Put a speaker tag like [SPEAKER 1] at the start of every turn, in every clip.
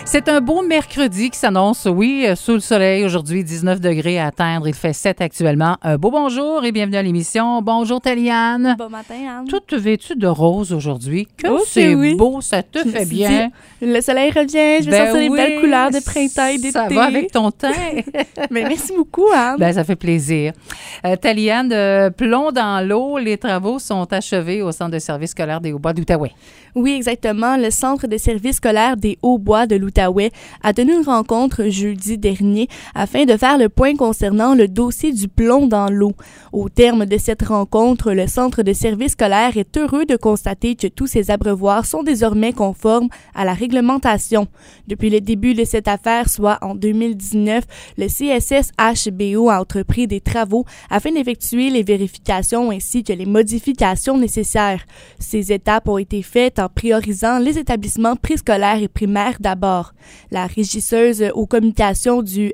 [SPEAKER 1] C'est un beau mercredi qui s'annonce, oui, sous le soleil. Aujourd'hui, 19 degrés à atteindre. Il fait 7 actuellement. Un beau bonjour et bienvenue à l'émission. Bonjour, Taliane.
[SPEAKER 2] Bon matin, Anne.
[SPEAKER 1] Toute vêtue de rose aujourd'hui. Que
[SPEAKER 2] Oh,
[SPEAKER 1] c'est
[SPEAKER 2] oui.
[SPEAKER 1] beau, ça te fait bien.
[SPEAKER 2] Le soleil revient, je vais sortir les belles couleurs de printemps et d'été.
[SPEAKER 1] Ça va avec ton teint.
[SPEAKER 2] Mais merci beaucoup, Anne.
[SPEAKER 1] Ben, ça fait plaisir. Taliane, plomb dans l'eau, les travaux sont achevés au Centre de services scolaires des Hauts-Bois d'Outaouais.
[SPEAKER 2] Oui, exactement. Le Centre de services scolaires des Hauts-Bois de l'Outaouais a tenu une rencontre jeudi dernier afin de faire le point concernant le dossier du plomb dans l'eau. Au terme de cette rencontre, le Centre de services scolaires est heureux de constater que tous ces abreuvoirs sont désormais conformes à la réglementation. Depuis le début de cette affaire, soit en 2019, le CSS-HBO a entrepris des travaux afin d'effectuer les vérifications ainsi que les modifications nécessaires. Ces étapes ont été faites en priorisant les établissements préscolaires et primaires d'abord. La régisseuse aux communications du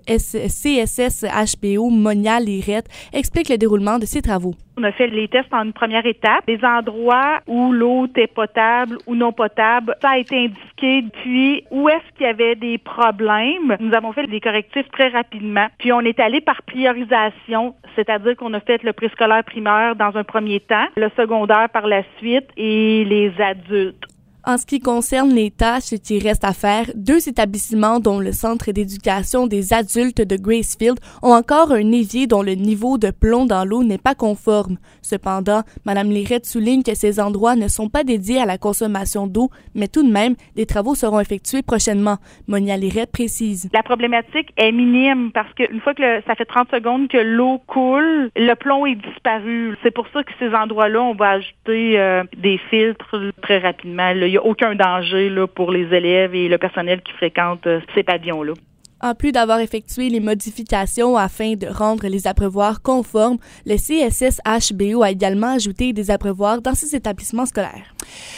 [SPEAKER 2] CSS-HBO, Monia Lirette, explique le déroulement de ces travaux.
[SPEAKER 3] On a fait les tests en une première étape. Les endroits où l'eau était potable ou non potable, ça a été indiqué. Puis, où est-ce qu'il y avait des problèmes? Nous avons fait des correctifs très rapidement. Puis, on est allé par priorisation, c'est-à-dire qu'on a fait le préscolaire primaire dans un premier temps, le secondaire par la suite et les adultes.
[SPEAKER 2] En ce qui concerne les tâches qui restent à faire, 2 établissements, dont le Centre d'éducation des adultes de Gracefield, ont encore un évier dont le niveau de plomb dans l'eau n'est pas conforme. Cependant, Mme Lirette souligne que ces endroits ne sont pas dédiés à la consommation d'eau, mais tout de même, des travaux seront effectués prochainement. Monia Lirette précise.
[SPEAKER 3] La problématique est minime parce qu'une fois que ça fait 30 secondes que l'eau coule, le plomb est disparu. C'est pour ça que ces endroits-là, on va ajouter des filtres très rapidement. Il n'y a aucun danger là, pour les élèves et le personnel qui fréquente ces pavillons-là.
[SPEAKER 2] En plus d'avoir effectué les modifications afin de rendre les abreuvoirs conformes, le CSS-HBO a également ajouté des abreuvoirs dans ses établissements scolaires.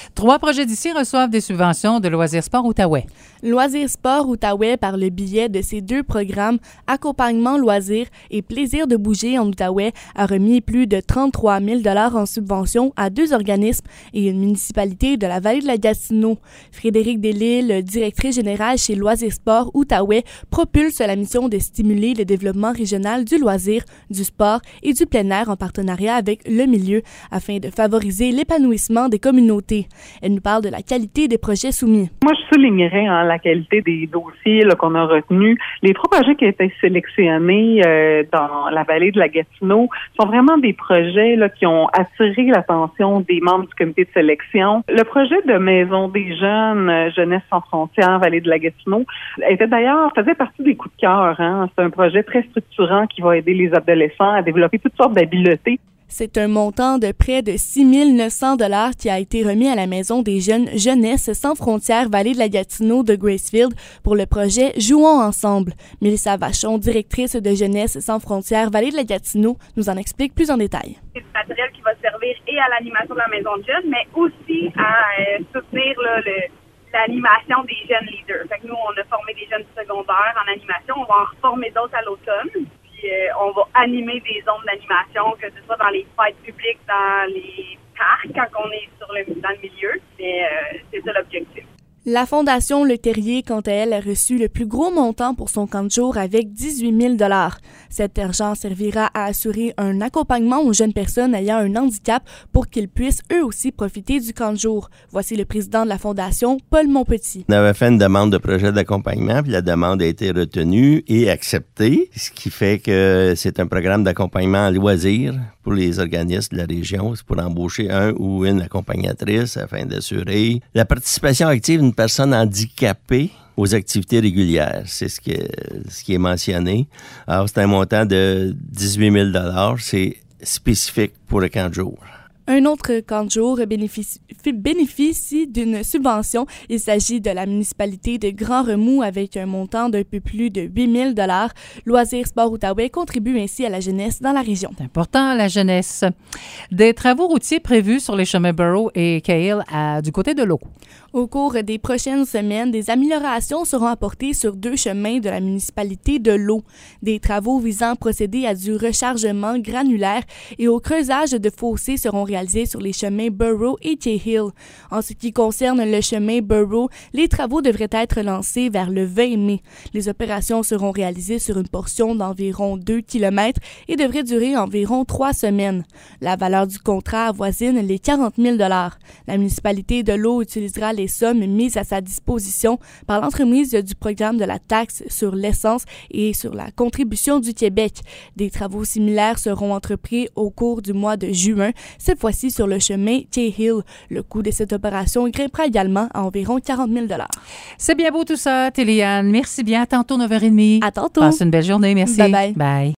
[SPEAKER 1] 3 projets d'ici reçoivent des subventions de Loisirs Sport Outaouais.
[SPEAKER 2] Loisirs Sport Outaouais, par le biais de ses 2 programmes, Accompagnement loisirs et Plaisir de bouger en Outaouais, a remis plus de 33 000 $ en subventions à 2 organismes et une municipalité de la vallée de la Gatineau. Frédéric Delisle, directrice générale chez Loisirs Sport Outaouais, propulse la mission de stimuler le développement régional du loisir, du sport et du plein air en partenariat avec le milieu afin de favoriser l'épanouissement des communautés. Elle nous parle de la qualité des projets soumis.
[SPEAKER 4] Moi, je soulignerais la qualité des dossiers qu'on a retenus. Les 3 projets qui ont été sélectionnés dans la vallée de la Gatineau sont vraiment des projets qui ont attiré l'attention des membres du comité de sélection. Le projet de Maison des jeunes, Jeunesse sans frontières, vallée de la Gatineau, faisait partie des coups de cœur. C'est un projet très structurant qui va aider les adolescents à développer toutes sortes d'habiletés.
[SPEAKER 2] C'est un montant de près de 6 900 $ qui a été remis à la Maison des jeunes Jeunesse sans frontières Vallée de la Gatineau de Gracefield pour le projet Jouons ensemble. Mélissa Vachon, directrice de Jeunesse sans frontières Vallée de la Gatineau, nous en explique plus en détail.
[SPEAKER 5] C'est du matériel qui va servir et à l'animation de la Maison de jeunes, mais aussi à soutenir l'animation des jeunes leaders. Fait que nous, on a formé des jeunes secondaires en animation. On va en reformer d'autres à l'automne. Puis on va animer des zones d'animation, que ce soit dans les fêtes publiques, dans les parcs, quand on est dans le milieu. Mais c'est ça l'objectif.
[SPEAKER 2] La Fondation Le Terrier, quant à elle, a reçu le plus gros montant pour son camp de jour avec 18 000 $. Cet argent servira à assurer un accompagnement aux jeunes personnes ayant un handicap pour qu'ils puissent eux aussi profiter du camp de jour. Voici le président de la Fondation, Paul Monpetit.
[SPEAKER 6] On avait fait une demande de projet d'accompagnement, puis la demande a été retenue et acceptée, ce qui fait que c'est un programme d'accompagnement en loisirs pour les organismes de la région. C'est pour embaucher un ou une accompagnatrice afin d'assurer la participation active d'une personne handicapée aux activités régulières. C'est ce qui est mentionné. Alors, c'est un montant de 18 000 $. C'est spécifique pour le camp de jour.
[SPEAKER 2] Un autre camp de jour bénéficie d'une subvention. Il s'agit de la municipalité de Grand Remous avec un montant d'un peu plus de 8 000 $. Loisirs Sport Outaouais contribue ainsi à la jeunesse dans la région.
[SPEAKER 1] C'est important, la jeunesse. Des travaux routiers prévus sur les chemins Borough et Cale du côté de l'eau.
[SPEAKER 2] Au cours des prochaines semaines, des améliorations seront apportées sur 2 chemins de la municipalité de l'eau. Des travaux visant à procéder à du rechargement granulaire et au creusage de fossés seront réalisés sur les chemins Burrow et Cahill. En ce qui concerne le chemin Burrow, les travaux devraient être lancés vers le 20 mai. Les opérations seront réalisées sur une portion d'environ 2 km et devraient durer environ 3 semaines. La valeur du contrat avoisine les 40 000 $. La municipalité de l'eau utilisera les sommes mises à sa disposition par l'entremise du programme de la taxe sur l'essence et sur la contribution du Québec. Des travaux similaires seront entrepris au cours du mois de juin, cette fois-ci sur le chemin Cahill. Le coût de cette opération grimpera également à environ 40 000 $.
[SPEAKER 1] C'est bien beau tout ça, Téléane. Merci bien. À tantôt, 9h30.
[SPEAKER 2] À tantôt.
[SPEAKER 1] Passe une belle journée. Merci.
[SPEAKER 2] Bye bye.
[SPEAKER 1] Bye.